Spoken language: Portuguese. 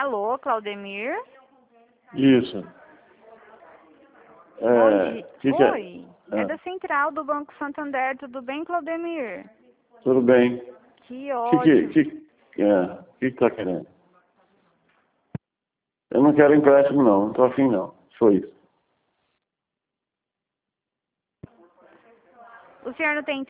Alô, Claudemir? Isso. Oi, é da Central do Banco Santander, tudo bem, Claudemir? Tudo bem. Que ótimo. O que tá querendo? Eu não quero empréstimo, não tô afim, não. Foi isso. O senhor não tem